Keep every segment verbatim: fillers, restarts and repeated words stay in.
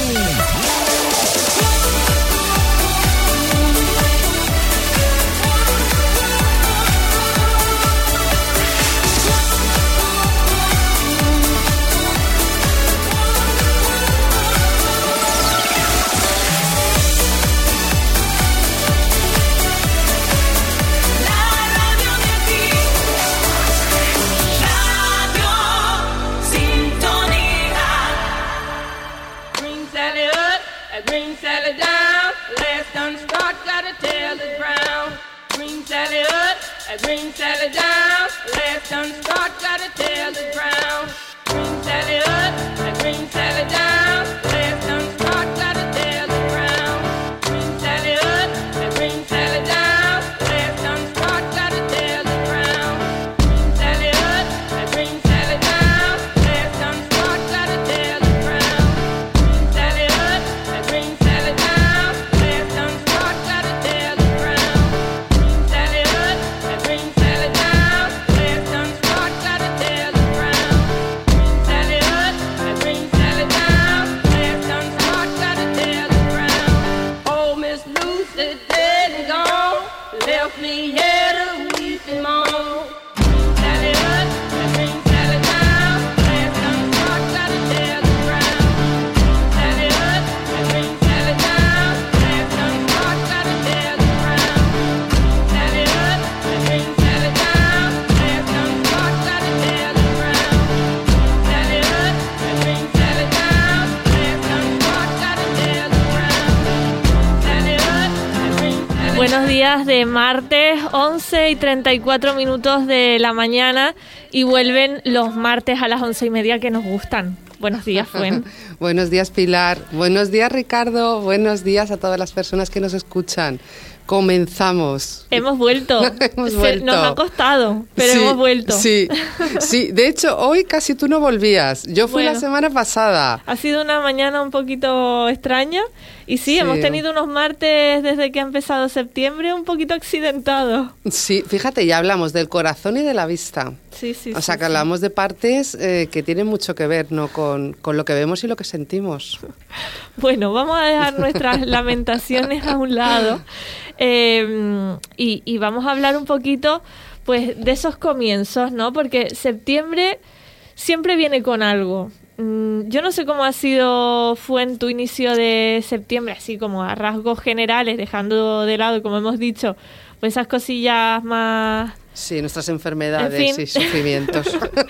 Buenos días de martes, once y treinta y cuatro minutos de la mañana, y vuelven los martes a las once y media que nos gustan. Buenos días, Fuen. Buenos días, Pilar. Buenos días, Ricardo. Buenos días a todas las personas que nos escuchan. Comenzamos. Hemos vuelto. hemos Se, vuelto. Nos ha costado, pero sí, hemos vuelto. Sí, sí. De hecho, hoy casi tú no volvías. Yo fui bueno, la semana pasada. Ha sido una mañana un poquito extraña. Y sí, sí, hemos tenido unos martes desde que ha empezado septiembre un poquito accidentados. Sí, fíjate, ya hablamos del corazón y de la vista. Sí, sí, O sea, sí, que sí. hablamos de partes eh, que tienen mucho que ver, ¿no? Con, con lo que vemos y lo que sentimos. Bueno, vamos a dejar nuestras lamentaciones a un lado eh, y, y vamos a hablar un poquito, pues, de esos comienzos, ¿no? Porque septiembre siempre viene con algo. Mm, yo no sé cómo ha sido, fue en tu inicio de septiembre, así como a rasgos generales, dejando de lado, como hemos dicho, pues esas cosillas más... Sí, nuestras enfermedades en fin. y sufrimientos.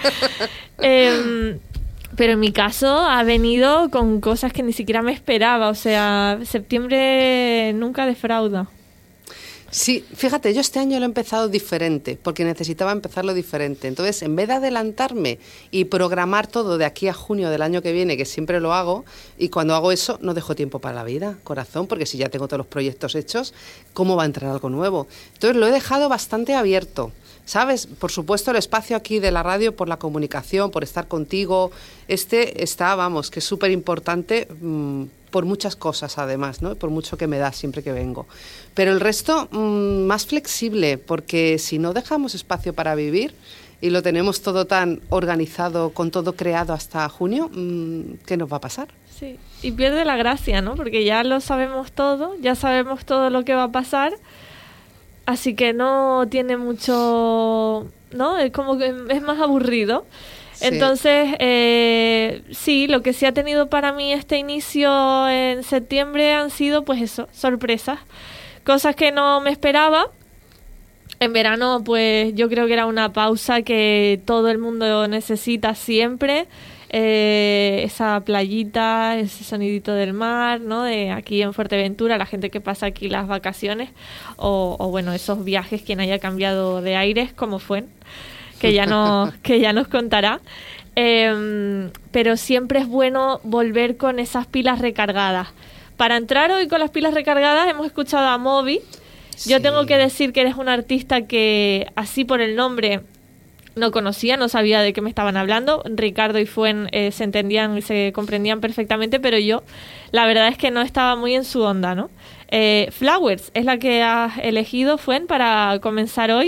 eh, pero en mi caso ha venido con cosas que ni siquiera me esperaba. O sea, septiembre nunca defrauda. Sí, fíjate, yo este año lo he empezado diferente, porque necesitaba empezarlo diferente. Entonces, en vez de adelantarme y programar todo de aquí a junio del año que viene, que siempre lo hago, y cuando hago eso no dejo tiempo para la vida, corazón, porque si ya tengo todos los proyectos hechos, ¿cómo va a entrar algo nuevo? Entonces, lo he dejado bastante abierto, ¿sabes? Por supuesto, el espacio aquí de la radio, por la comunicación, por estar contigo, este está, vamos, que es súper importante, mmm, por muchas cosas además, ¿no? Por mucho que me da siempre que vengo. Pero el resto mmm, más flexible, porque si no dejamos espacio para vivir y lo tenemos todo tan organizado, con todo creado hasta junio, mmm, ¿qué nos va a pasar? Sí, y pierde la gracia, ¿no? Porque ya lo sabemos todo, ya sabemos todo lo que va a pasar, así que no tiene mucho, ¿no? Es como que es más aburrido. Sí. Entonces, eh, sí, lo que sí ha tenido para mí este inicio en septiembre han sido, pues eso, sorpresas. Cosas que no me esperaba. En verano, pues yo creo que era una pausa que todo el mundo necesita siempre. Eh, esa playita, ese sonidito del mar, ¿no? De aquí en Fuerteventura, la gente que pasa aquí las vacaciones. O, o bueno, esos viajes, quien haya cambiado de aires, como fue. que ya nos, que ya nos contará. Eh, pero siempre es bueno volver con esas pilas recargadas. Para entrar hoy con las pilas recargadas hemos escuchado a Moby. Sí. Yo tengo que decir que eres un artista que, así por el nombre, no conocía, no sabía de qué me estaban hablando. Ricardo y Fuen eh, se entendían y se comprendían perfectamente, pero yo, la verdad es que no estaba muy en su onda, ¿no? Eh, Flowers es la que has elegido, Fuen, para comenzar hoy.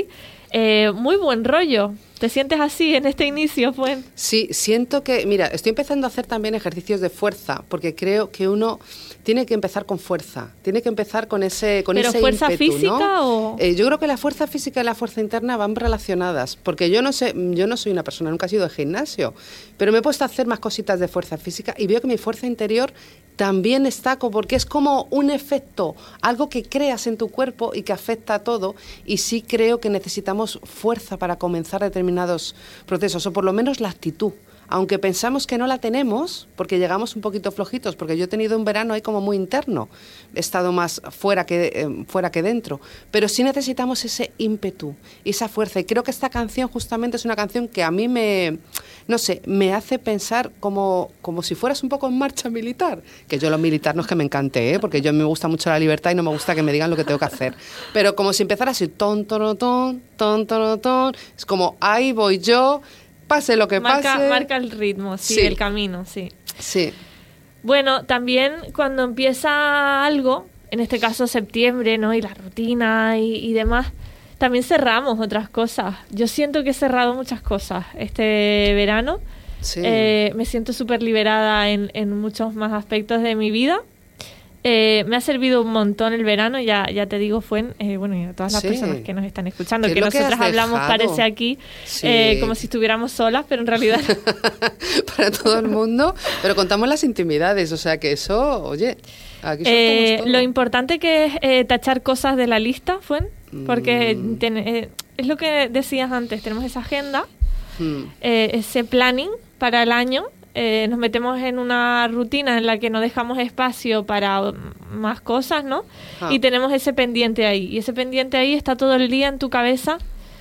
Eh, muy buen rollo. ¿Te sientes así en este inicio, Fuen? Sí, siento que, mira, estoy empezando a hacer también ejercicios de fuerza, porque creo que uno tiene que empezar con fuerza, tiene que empezar con ese con ¿Pero ese fuerza ímpetu, física ¿no? o...? Eh, yo creo que la fuerza física y la fuerza interna van relacionadas, porque yo no sé, yo no soy una persona, nunca he sido de gimnasio, pero me he puesto a hacer más cositas de fuerza física y veo que mi fuerza interior también está, porque es como un efecto, algo que creas en tu cuerpo y que afecta a todo, y sí creo que necesitamos fuerza para comenzar determinados procesos, o por lo menos la actitud. Aunque pensamos que no la tenemos, porque llegamos un poquito flojitos, porque yo he tenido un verano ahí como muy interno, he estado más fuera que, eh, fuera que dentro, pero sí necesitamos ese ímpetu, esa fuerza, y creo que esta canción justamente es una canción que a mí me, no sé, me hace pensar como, como si fueras un poco en marcha militar, que yo lo militar no es que me encante, ¿eh? Porque yo a mí me gusta mucho la libertad y no me gusta que me digan lo que tengo que hacer, pero como si empezara así, ton, ton, ton, ton, ton, ton, es como, ahí voy yo, pase lo que marca, pase. Marca el ritmo, sí, Sí. el camino, sí. Sí. Bueno, también cuando empieza algo, en este caso septiembre, ¿no? Y la rutina y, y demás, también cerramos otras cosas. Yo siento que he cerrado muchas cosas este verano. Sí. Eh, me siento súper liberada en, en muchos más aspectos de mi vida. Eh, me ha servido un montón el verano, ya ya te digo, Fuen, eh, bueno, y a todas las Sí. personas que nos están escuchando, ¿Qué que es lo que nosotras has hablamos, dejado? parece aquí, Sí. eh, como si estuviéramos solas, pero en realidad... Para todo el mundo, pero contamos las intimidades, o sea que eso, oye, aquí eh, soltamos todo. lo importante que es eh, tachar cosas de la lista, Fuen, porque Mm. tiene, eh, es lo que decías antes, tenemos esa agenda, Mm. eh, ese planning para el año. Eh, nos metemos en una rutina en la que no dejamos espacio para um, más cosas, ¿no? Ah. Y tenemos ese pendiente ahí. Y ese pendiente ahí está todo el día en tu cabeza,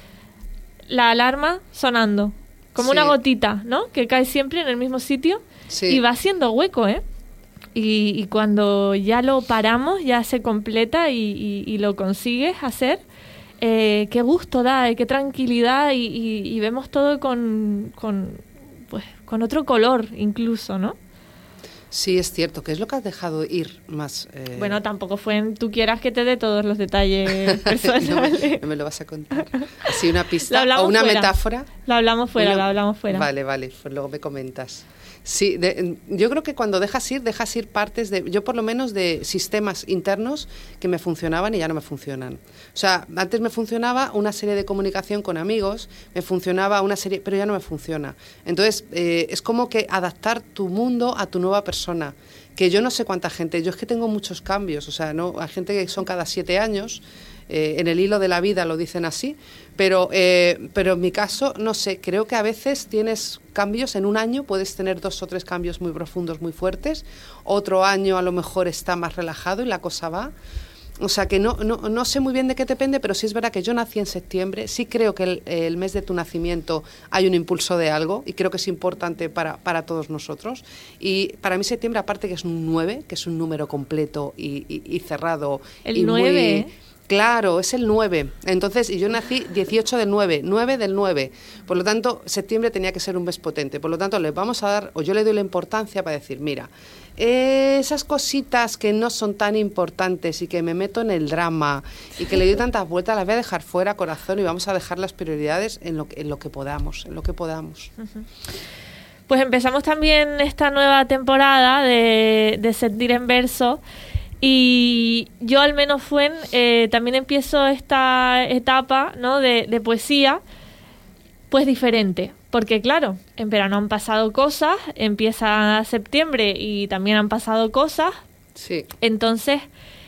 la alarma sonando, como Sí. una gotita, ¿no? Que cae siempre en el mismo sitio Sí. y va haciendo hueco, ¿eh? Y, y cuando ya lo paramos, ya se completa y, y, y lo consigues hacer, eh, qué gusto da, y qué tranquilidad y, y, y vemos todo con... con pues con otro color incluso, ¿no? Sí, es cierto. ¿Qué es lo que has dejado ir más? Eh... Bueno, tampoco fue en tú quieras que te dé todos los detalles personales. no, me, no me lo vas a contar. Así una Lo pista hablamos o una fuera. metáfora. Lo hablamos fuera, Una- lo hablamos fuera. Vale, vale, pues luego me comentas. Sí, de- yo creo que cuando dejas ir, dejas ir partes de, yo por lo menos de sistemas internos que me funcionaban y ya no me funcionan. O sea, antes me funcionaba una serie de comunicación con amigos, me funcionaba una serie, pero ya no me funciona. Entonces, eh, es como que adaptar tu mundo a tu nueva persona. Que yo no sé cuánta gente, yo es que tengo muchos cambios, o sea, no, hay gente que son cada siete años, eh, en el hilo de la vida lo dicen así, pero, eh, pero en mi caso, no sé, creo que a veces tienes cambios, en un año puedes tener dos o tres cambios muy profundos, muy fuertes, otro año a lo mejor está más relajado y la cosa va. O sea que no, no, no sé muy bien de qué depende, pero sí es verdad que yo nací en septiembre, sí creo que el, el mes de tu nacimiento hay un impulso de algo y creo que es importante para, para todos nosotros. Y para mí septiembre, aparte que es un nueve, que es un número completo y, y, y cerrado. El y nueve, muy, ¿eh? Claro, es el nueve. Entonces, y yo nací dieciocho del nueve, nueve del nueve. Por lo tanto, septiembre tenía que ser un mes potente. Por lo tanto, le vamos a dar, o yo le doy la importancia para decir, mira, esas cositas que no son tan importantes y que me meto en el drama y que le doy tantas vueltas, las voy a dejar fuera, corazón, y vamos a dejar las prioridades en lo, que- en lo que podamos, en lo que podamos. Pues empezamos también esta nueva temporada de, de Sentir en Verso y yo al menos Fuen, eh, también empiezo esta etapa, ¿no? de, de poesía pues diferente, porque claro, en verano han pasado cosas, empieza septiembre y también han pasado cosas, Sí, entonces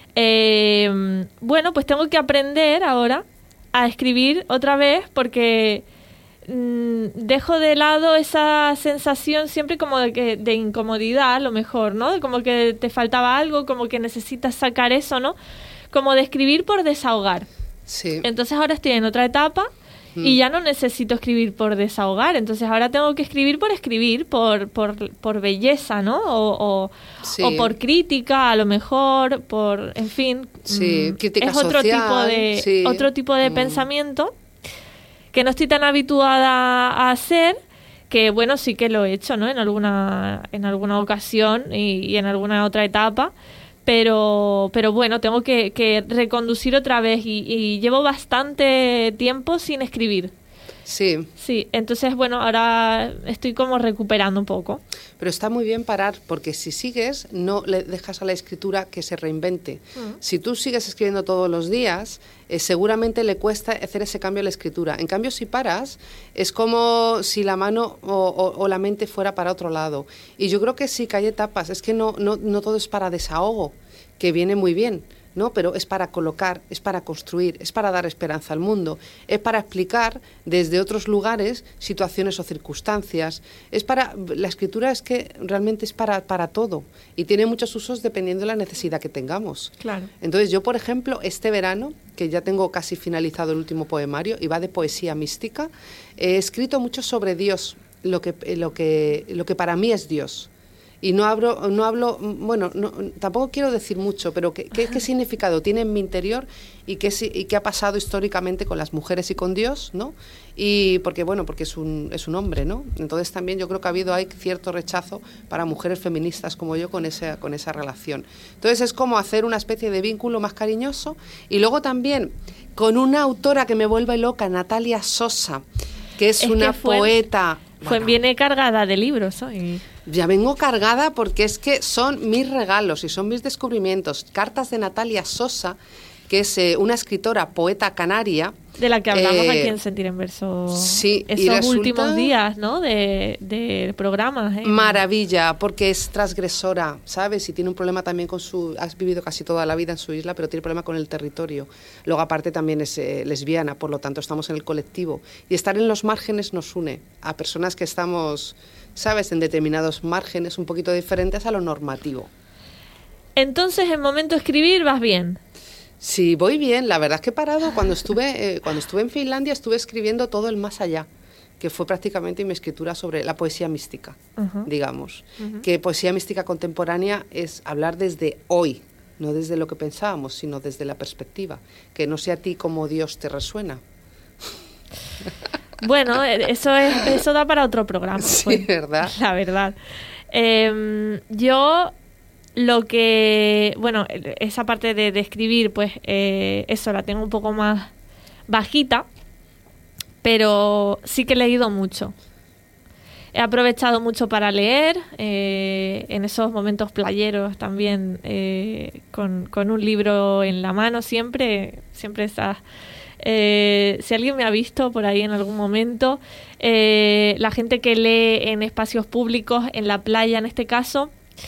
eh, bueno, pues tengo que aprender ahora a escribir otra vez porque mm, dejo de lado esa sensación siempre como de, que, de incomodidad a lo mejor, ¿no? Como que te faltaba algo, como que necesitas sacar eso, ¿no? Como de escribir por desahogar. sí. Entonces ahora estoy en otra etapa y ya no necesito escribir por desahogar. Entonces ahora tengo que escribir por escribir, por, por, por belleza, ¿no? O, o, Sí. o por crítica, a lo mejor, por, en fin. Sí, mm, crítica es otro social, tipo de, sí. otro tipo de Mm. pensamiento que no estoy tan habituada a hacer, que bueno, sí que lo he hecho, ¿no? En alguna, en alguna ocasión y, y en alguna otra etapa. pero pero bueno, tengo que, que reconducir otra vez y, y llevo bastante tiempo sin escribir. Sí. Sí, entonces, bueno, ahora estoy como recuperando un poco. Pero está muy bien parar, porque si sigues, no le dejas a la escritura que se reinvente. Mm. Si tú sigues escribiendo todos los días, eh, seguramente le cuesta hacer ese cambio a la escritura. En cambio, si paras, es como si la mano o, o, o la mente fuera para otro lado. Y yo creo que sí que hay etapas, es que no, no, no todo es para desahogo, que viene muy bien, ¿no? Pero es para colocar, es para construir, es para dar esperanza al mundo, es para explicar desde otros lugares situaciones o circunstancias. Es para, la escritura es que realmente es para, para todo y tiene muchos usos dependiendo de la necesidad que tengamos. Claro. Entonces yo, por ejemplo, este verano, que ya tengo casi finalizado el último poemario y va de poesía mística, he escrito mucho sobre Dios, lo que, lo que, lo que para mí es Dios. Y no hablo, no hablo bueno, no, tampoco quiero decir mucho, pero qué, qué, qué significado tiene en mi interior y qué, y qué ha pasado históricamente con las mujeres y con Dios, ¿no? Y porque, bueno, porque es un, es un hombre, ¿no? Entonces también yo creo que ha habido ahí cierto rechazo para mujeres feministas como yo con esa, con esa relación. Entonces es como hacer una especie de vínculo más cariñoso. Y luego también con una autora que me vuelve loca, Natalia Sosa, que es, es una que fue, poeta... Fue, bueno, viene cargada de libros hoy. Ya vengo cargada porque es que son mis regalos y son mis descubrimientos. Cartas de Natalia Sosa, que es eh, una escritora, poeta canaria. De la que hablamos eh, aquí en Sentir en Verso. Sí, esos y resulta, últimos días, ¿no? De, de programas. ¿eh? Maravilla, porque es transgresora, ¿sabes? Y tiene un problema también con su... Has vivido casi toda la vida en su isla, pero tiene problema con el territorio. Luego, aparte, también es eh, lesbiana, por lo tanto, estamos en el colectivo. Y estar en los márgenes nos une a personas que estamos, ¿sabes? En determinados márgenes un poquito diferentes a lo normativo. Entonces, en momento de escribir, vas bien. Sí, voy bien. La verdad es que he parado. Cuando estuve, eh, cuando estuve en Finlandia estuve escribiendo todo el más allá, que fue prácticamente mi escritura sobre la poesía mística, uh-huh. digamos. Uh-huh. Que poesía mística contemporánea es hablar desde hoy, no desde lo que pensábamos, sino desde la perspectiva. Que no sé a ti cómo Dios te resuena. Bueno, eso, es, eso da para otro programa. Sí, pues, ¿verdad? La verdad. Eh, yo... Lo que, bueno, esa parte de, de escribir, pues eh, eso la tengo un poco más bajita, pero sí que he leído mucho. He aprovechado mucho para leer, eh, en esos momentos playeros también, eh, con, con un libro en la mano siempre, siempre estás... Eh, si alguien me ha visto por ahí en algún momento, eh, la gente que lee en espacios públicos, en la playa en este caso...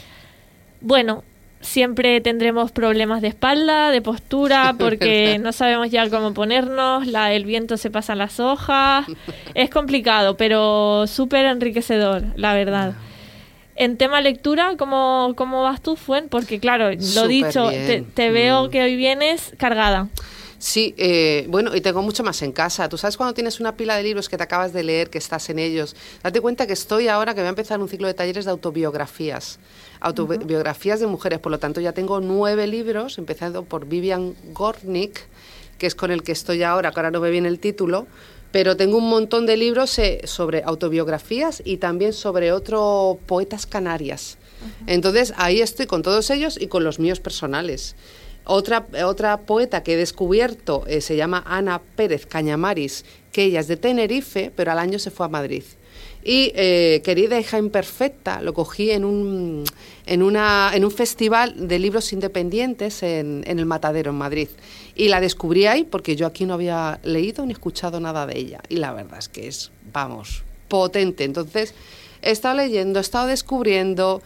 Bueno, siempre tendremos problemas de espalda, de postura, porque no sabemos ya cómo ponernos, la, el viento se pasa en las hojas, es complicado, pero súper enriquecedor, la verdad. En tema lectura, ¿cómo, cómo vas tú, Fuen? Porque claro, lo Súper dicho, te, te veo mm. que hoy vienes cargada. Sí, eh, bueno, y tengo mucho más en casa. Tú sabes cuando tienes una pila de libros que te acabas de leer, que estás en ellos. Date cuenta que estoy ahora, que voy a empezar un ciclo de talleres de autobiografías. Autobiografías uh-huh. de mujeres. Por lo tanto, ya tengo nueve libros, empezando por Vivian Gornick, que es con el que estoy ahora, que ahora no me viene el título. Pero tengo un montón de libros eh, sobre autobiografías y también sobre otro poetas canarias. Uh-huh. Entonces, ahí estoy con todos ellos y con los míos personales. Otra, otra poeta que he descubierto eh, se llama Ana Pérez Cañamaris, que ella es de Tenerife, pero al año se fue a Madrid. Y eh, Querida hija imperfecta lo cogí en un, en, una, en un festival de libros independientes en, en el Matadero, en Madrid. Y la descubrí ahí porque yo aquí no había leído ni escuchado nada de ella. Y la verdad es que es, vamos, potente. Entonces, he estado leyendo, he estado descubriendo...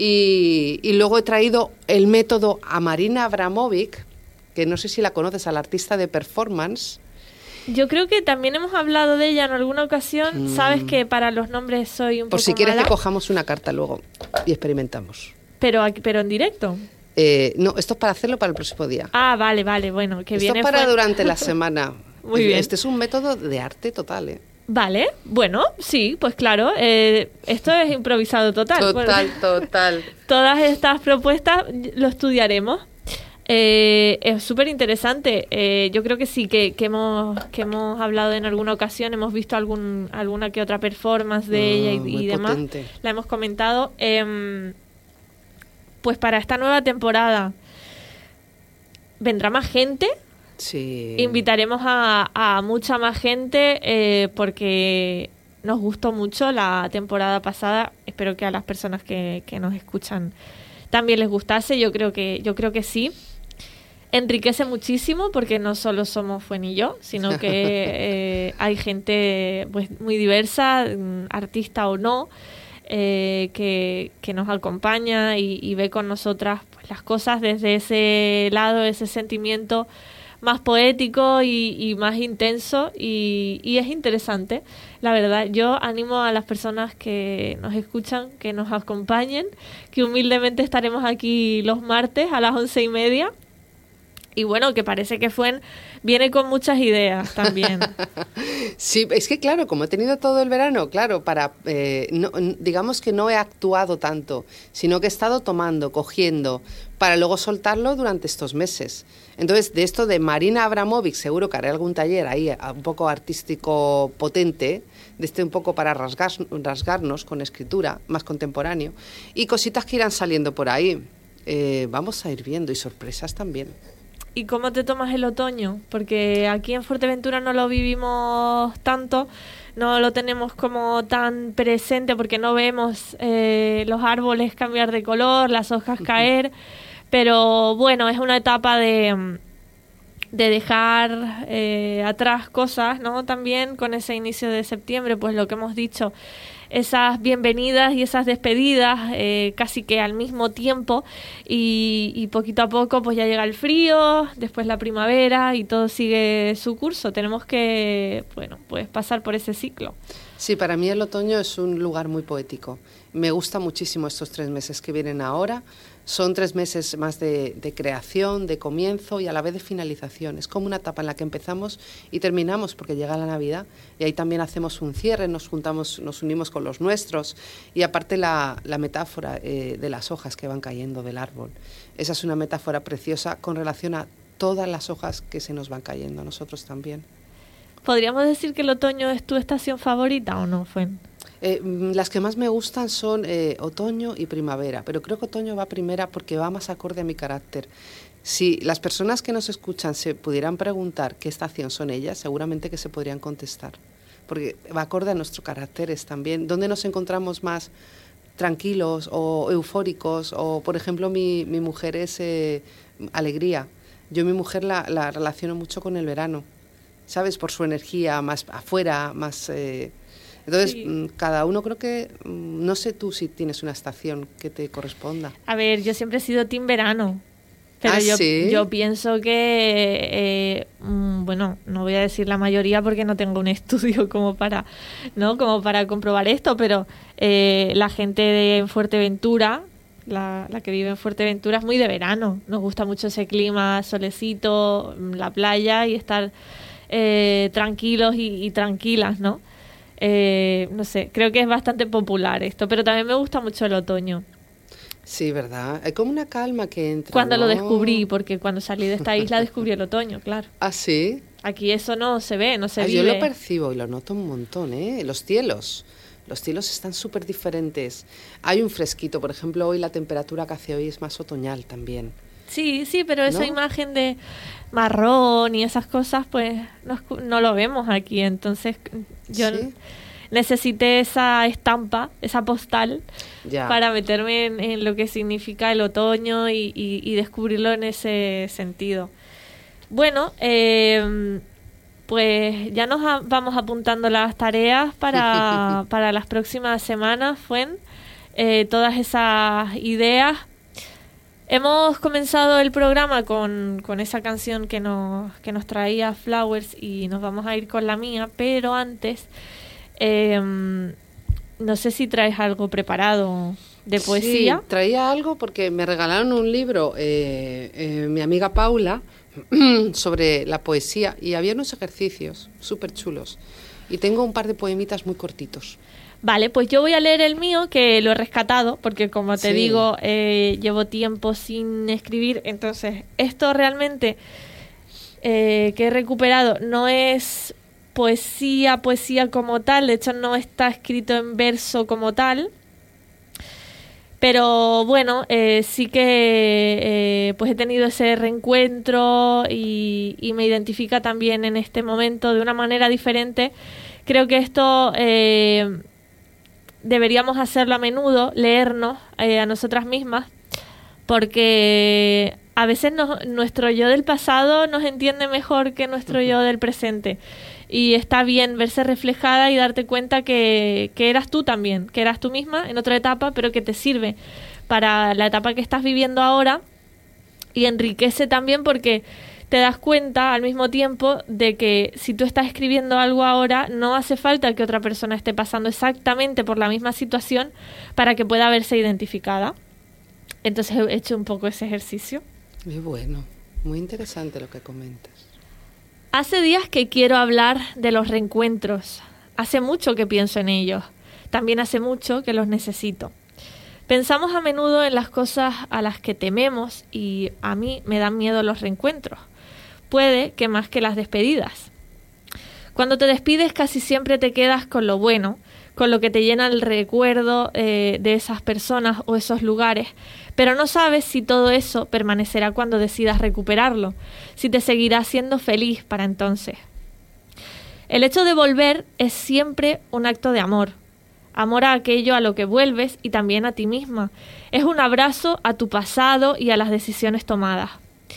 Y, y luego he traído el método a Marina Abramovic, que no sé si la conoces, a la artista de performance. Yo creo que también hemos hablado de ella en alguna ocasión. Mm. Sabes que para los nombres soy un Por poco si quieres mala. que cojamos una carta luego y experimentamos. Pero, pero en directo. Eh, no, esto es para hacerlo para el próximo día. Ah, vale, vale, bueno. Que esto viene es para fue... durante la semana. Muy bien. Este es un método de arte total, ¿eh? Vale, bueno, sí, pues claro, eh, esto es improvisado total. Total, bueno, total. Todas estas propuestas lo estudiaremos. Eh, es súper interesante. Eh, yo creo que sí, que, que, hemos, que hemos hablado en alguna ocasión, hemos visto algún, alguna que otra performance de oh, ella y, y demás. La hemos comentado. Eh, pues para esta nueva temporada, vendrá más gente. Sí. Invitaremos a, a mucha más gente eh, porque nos gustó mucho la temporada pasada. Espero que a las personas que, que nos escuchan también les gustase. Yo creo que, yo creo que sí. Enriquece muchísimo porque no solo somos Fuen y yo, sino que eh, hay gente pues muy diversa, artista o no, eh, que, que nos acompaña y, y ve con nosotras pues, las cosas desde ese lado, ese sentimiento más poético y, y más intenso y, y es interesante, la verdad. Yo animo a las personas que nos escuchan, que nos acompañen, que humildemente estaremos aquí los martes a las once y media. Y bueno, que parece que Fuen viene con muchas ideas también. Sí, es que claro, como he tenido todo el verano, claro, para eh, no, digamos que no he actuado tanto, sino que he estado tomando, cogiendo, para luego soltarlo durante estos meses. Entonces, de esto de Marina Abramovic, seguro que haré algún taller ahí un poco artístico potente, de este un poco para rasgar, rasgarnos con escritura, más contemporáneo, y cositas que irán saliendo por ahí. Eh, vamos a ir viendo, y sorpresas también. ¿Y cómo te tomas el otoño? Porque aquí en Fuerteventura no lo vivimos tanto, no lo tenemos como tan presente porque no vemos eh, los árboles cambiar de color, las hojas caer, pero bueno, es una etapa de, de dejar eh, atrás cosas, ¿no? También con ese inicio de septiembre, pues lo que hemos dicho, esas bienvenidas y esas despedidas eh, casi que al mismo tiempo y, y poquito a poco pues ya llega el frío, después la primavera y todo sigue su curso. Tenemos que, bueno, pues pasar por ese ciclo. Sí, para mí el otoño es un lugar muy poético. Me gusta muchísimo estos tres meses que vienen ahora. Son tres meses más de, de creación, de comienzo y a la vez de finalización. Es como una etapa en la que empezamos y terminamos porque llega la Navidad y ahí también hacemos un cierre, nos juntamos, nos unimos con los nuestros y aparte la, la metáfora eh, de las hojas que van cayendo del árbol. Esa es una metáfora preciosa con relación a todas las hojas que se nos van cayendo, a nosotros también. ¿Podríamos decir que el otoño es tu estación favorita o no, Fuen? Eh, las que más me gustan son eh, otoño y primavera, pero creo que otoño va primera porque va más acorde a mi carácter. Si las personas que nos escuchan se pudieran preguntar qué estación son ellas, seguramente que se podrían contestar, porque va acorde a nuestros caracteres también. ¿Dónde nos encontramos más tranquilos o eufóricos? O, por ejemplo, mi, mi mujer es eh, alegría. Yo mi mujer la, la relaciono mucho con el verano, ¿sabes? Por su energía más afuera, más... Eh, Entonces, sí. Cada uno creo que, no sé tú si tienes una estación que te corresponda. A ver, yo siempre he sido team verano, pero ¿Ah, yo, sí? yo pienso que, eh, bueno, no voy a decir la mayoría porque no tengo un estudio como para, ¿no? como para comprobar esto, pero eh, la gente de Fuerteventura, la, la que vive en Fuerteventura es muy de verano. Nos gusta mucho ese clima, solecito, la playa y estar eh, tranquilos y, y tranquilas, ¿no? Eh, no sé, creo que es bastante popular esto, pero también me gusta mucho el otoño. Sí, ¿verdad? Hay como una calma que entra. Cuando ¿no? lo descubrí, porque cuando salí de esta isla descubrí el otoño, claro. ¿Ah, sí? Aquí eso no se ve, no se ah, vive. Yo lo percibo y lo noto un montón, ¿eh? Los cielos, los cielos están súper diferentes. Hay un fresquito, por ejemplo, hoy la temperatura que hace hoy es más otoñal también. Sí, sí, pero esa ¿no? imagen de marrón y esas cosas, pues no, no lo vemos aquí. Entonces yo ¿Sí? necesité esa estampa, esa postal, ya. para meterme en, en lo que significa el otoño y, y, y descubrirlo en ese sentido. Bueno, eh, pues ya nos a, vamos apuntando las tareas para, para las próximas semanas, Fuen. Eh, todas esas ideas. Hemos comenzado el programa con, con esa canción que nos, que nos traía Flowers y nos vamos a ir con la mía, pero antes, eh, no sé si traes algo preparado de poesía. Sí, traía algo porque me regalaron un libro, eh, eh, mi amiga Paula, sobre la poesía y había unos ejercicios súper chulos y tengo un par de poemitas muy cortitos. Vale, pues yo voy a leer el mío, que lo he rescatado, porque como te sí. digo, eh, llevo tiempo sin escribir, entonces esto realmente eh, que he recuperado no es poesía, poesía como tal, de hecho no está escrito en verso como tal, Pero bueno, eh, sí que eh, pues he tenido ese reencuentro y, y me identifica también en este momento de una manera diferente. Creo que esto eh, deberíamos hacerlo a menudo, leernos eh, a nosotras mismas, porque a veces nos, nuestro yo del pasado nos entiende mejor que nuestro yo del presente. Y está bien verse reflejada y darte cuenta que, que eras tú también, que eras tú misma en otra etapa, pero que te sirve para la etapa que estás viviendo ahora y enriquece también porque te das cuenta al mismo tiempo de que si tú estás escribiendo algo ahora, no hace falta que otra persona esté pasando exactamente por la misma situación para que pueda verse identificada. Entonces he hecho un poco ese ejercicio. Muy bueno, muy interesante lo que comentas. Hace días que quiero hablar de los reencuentros. Hace mucho que pienso en ellos. También hace mucho que los necesito. Pensamos a menudo en las cosas a las que tememos y a mí me dan miedo los reencuentros. Puede que más que las despedidas. Cuando te despides casi siempre te quedas con lo bueno, con lo que te llena el recuerdo eh, de esas personas o esos lugares, pero no sabes si todo eso permanecerá cuando decidas recuperarlo, si te seguirá siendo feliz para entonces. El hecho de volver es siempre un acto de amor, amor a aquello a lo que vuelves y también a ti misma. Es un abrazo a tu pasado y a las decisiones tomadas.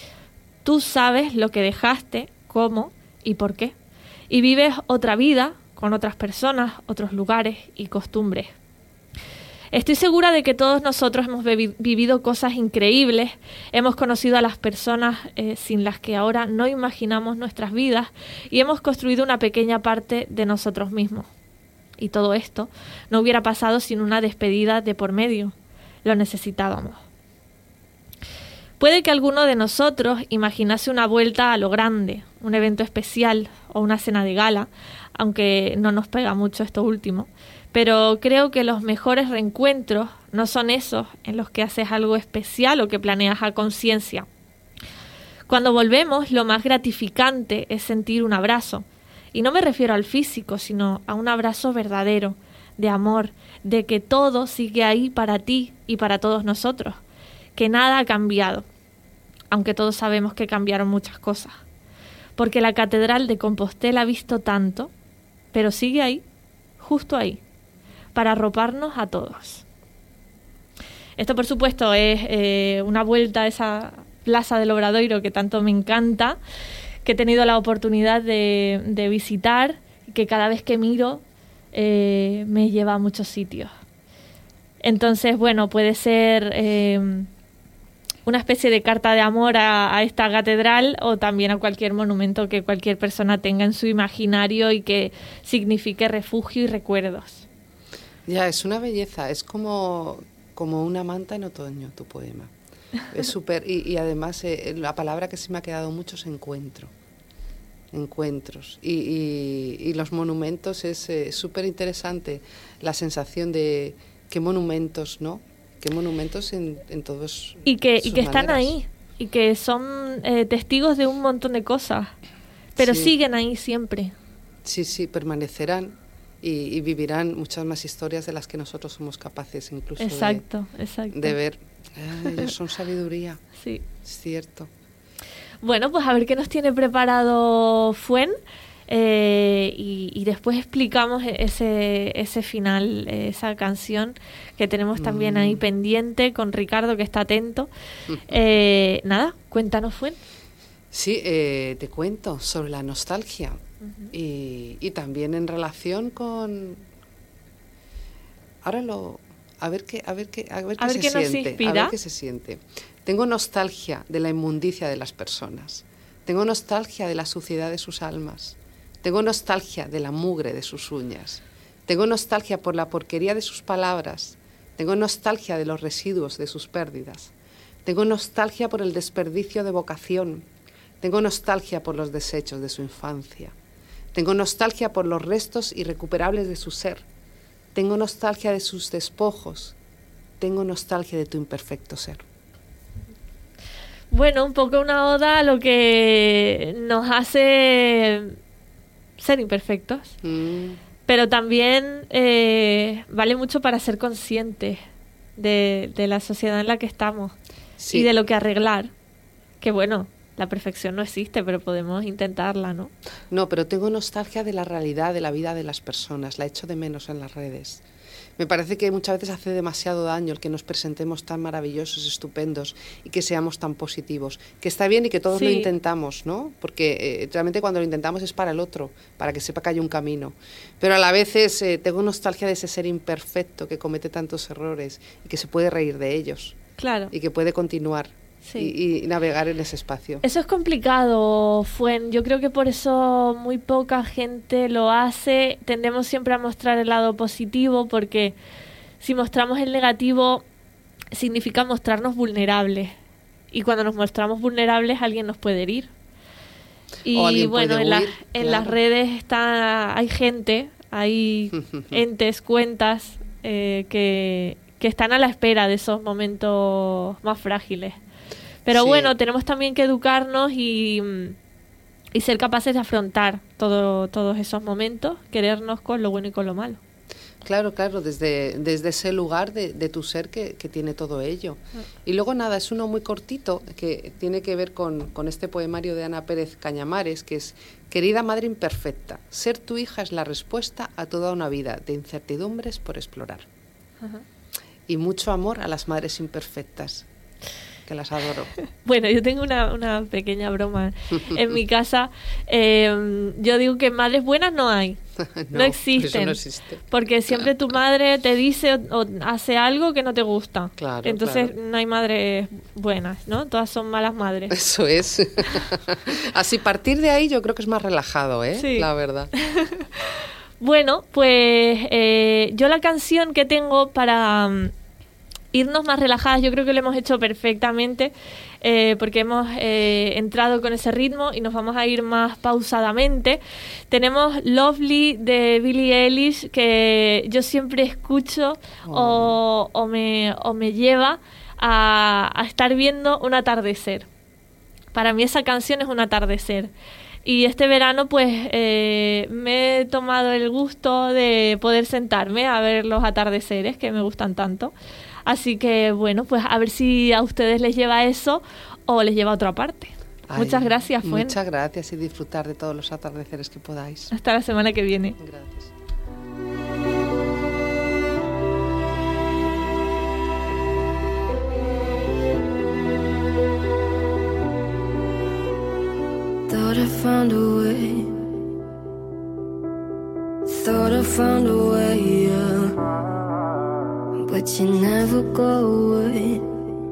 Tú sabes lo que dejaste, cómo y por qué, y vives otra vida con otras personas, otros lugares y costumbres. Estoy segura de que todos nosotros hemos bebi- vivido cosas increíbles, hemos conocido a las personas eh, sin las que ahora no imaginamos nuestras vidas y hemos construido una pequeña parte de nosotros mismos. Y todo esto no hubiera pasado sin una despedida de por medio. Lo necesitábamos. Puede que alguno de nosotros imaginase una vuelta a lo grande, un evento especial o una cena de gala, aunque no nos pega mucho esto último. Pero creo que los mejores reencuentros no son esos en los que haces algo especial o que planeas a conciencia. Cuando volvemos, lo más gratificante es sentir un abrazo. Y no me refiero al físico, sino a un abrazo verdadero, de amor, de que todo sigue ahí para ti y para todos nosotros, que nada ha cambiado, aunque todos sabemos que cambiaron muchas cosas. Porque la Catedral de Compostela ha visto tanto, pero sigue ahí, justo ahí, para arroparnos a todos. Esto, por supuesto, es eh, una vuelta a esa plaza del Obradoiro que tanto me encanta, que he tenido la oportunidad de, de visitar y que cada vez que miro eh, me lleva a muchos sitios. Entonces, bueno, puede ser eh, una especie de carta de amor a, a esta catedral o también a cualquier monumento que cualquier persona tenga en su imaginario y que signifique refugio y recuerdos. Ya, es una belleza, es como, como una manta en otoño tu poema. Es súper, y, y además eh, la palabra que sí me ha quedado mucho es encuentro. Encuentros. Y, y, y los monumentos es eh, súper interesante la sensación de qué monumentos, ¿no? Qué monumentos en, en todos y que sus y que están maneras. ahí y que son eh, testigos de un montón de cosas, pero Sí. siguen ahí siempre. Sí, sí, permanecerán y, y vivirán muchas más historias de las que nosotros somos capaces incluso Exacto, de, exacto. de ver. Ah, ellos son sabiduría, Sí. es cierto. Bueno, pues a ver qué nos tiene preparado Fuen eh, y, y después explicamos ese, ese final, eh, esa canción que tenemos también ahí Mm. pendiente con Ricardo, que está atento. Eh, nada, cuéntanos, Fuen. Sí, eh, te cuento sobre la nostalgia y, y también en relación con... Ahora lo... A ver qué, a ver qué, a ver qué A ver se qué nos siente. inspira. A ver qué se siente. Tengo nostalgia de la inmundicia de las personas. Tengo nostalgia de la suciedad de sus almas. Tengo nostalgia de la mugre de sus uñas. Tengo nostalgia por la porquería de sus palabras. Tengo nostalgia de los residuos de sus pérdidas. Tengo nostalgia por el desperdicio de vocación. Tengo nostalgia por los desechos de su infancia. Tengo nostalgia por los restos irrecuperables de su ser. Tengo nostalgia de sus despojos. Tengo nostalgia de tu imperfecto ser. Bueno, un poco una oda a lo que nos hace ser imperfectos, Mm, pero también eh, vale mucho para ser conscientes de, de la sociedad en la que estamos Sí. y de lo que arreglar. Que bueno, la perfección no existe, pero podemos intentarla, ¿no? No, pero tengo nostalgia de la realidad, de la vida de las personas. La echo de menos en las redes. Me parece que muchas veces hace demasiado daño el que nos presentemos tan maravillosos, estupendos y que seamos tan positivos. Que está bien y que todos Sí. lo intentamos, ¿no? Porque eh, realmente cuando lo intentamos es para el otro, para que sepa que hay un camino. Pero a la vez es, eh, tengo nostalgia de ese ser imperfecto que comete tantos errores y que se puede reír de ellos Claro. y que puede continuar Sí. y, y navegar en ese espacio. Eso es complicado, Fuen. Yo creo que por eso muy poca gente lo hace. Tendemos siempre a mostrar el lado positivo porque si mostramos el negativo significa mostrarnos vulnerables. Y cuando nos mostramos vulnerables alguien nos puede herir. Y O alguien bueno, puede en, las- huir, en claro. las redes está, hay gente, hay entes, cuentas eh, que, que están a la espera de esos momentos más frágiles. Pero Sí. bueno, tenemos también que educarnos y, y ser capaces de afrontar todo, todos esos momentos, querernos con lo bueno y con lo malo. Claro, claro, desde, desde ese lugar de, de tu ser que, que tiene todo ello. Y luego nada, es uno muy cortito que tiene que ver con, con este poemario de Ana Pérez Cañamares, que es: querida madre imperfecta, ser tu hija es la respuesta a toda una vida de incertidumbres por explorar. Ajá. Y mucho amor a las madres imperfectas, que las adoro. Bueno, yo tengo una, una pequeña broma. En mi casa, eh, yo digo que madres buenas no hay. No existen. Eso no existe. Porque siempre tu madre te dice o, o hace algo que no te gusta. Claro, Entonces claro. no hay madres buenas, ¿no? Todas son malas madres. Eso es. Así, partir de ahí yo creo que es más relajado, ¿eh? Sí. La verdad. Bueno, pues eh, yo la canción que tengo para um, irnos más relajadas, yo creo que lo hemos hecho perfectamente, eh, porque hemos eh, entrado con ese ritmo y nos vamos a ir más pausadamente. Tenemos Lovely de Billie Eilish, que yo siempre escucho Oh. o, o, me, o me lleva a, a estar viendo un atardecer. Para mí esa canción es un atardecer. Y este verano pues eh, me he tomado el gusto de poder sentarme a ver los atardeceres que me gustan tanto. Así que bueno, pues a ver si a ustedes les lleva eso o les lleva a otra parte. Ay, Muchas gracias, Fuen. Muchas gracias y disfrutar de todos los atardeceres que podáis. Hasta la semana que viene. Gracias. Thought I found a way. Thought I found a way, yeah. But you never go away.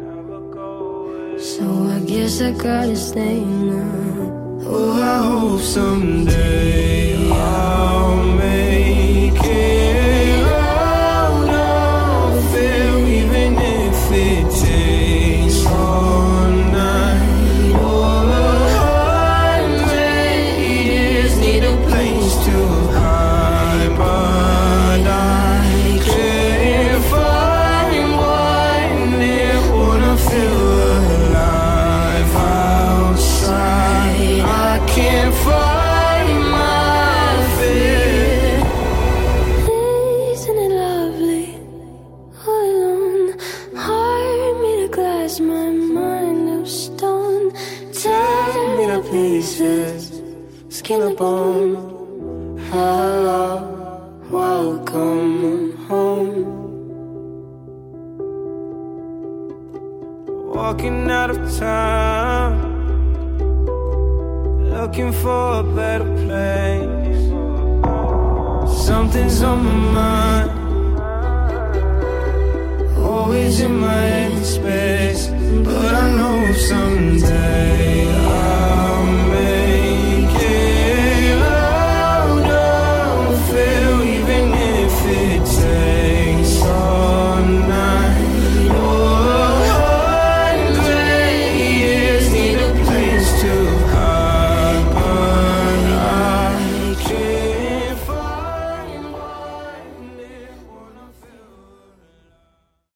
So I guess I gotta stay now. Oh, I hope someday I'll make it out of there, even if it takes all night or a hundred years. Need a place to hide, but I can't find one there. Wanna feel alive outside. I can't find my fear. Isn't it lovely? All alone. Heart made of glass, my mind of stone. Tear me to pieces, skin and bone. Hello, welcome home. Walking out of town, looking for a better place. Something's on my mind, always in my head space, but I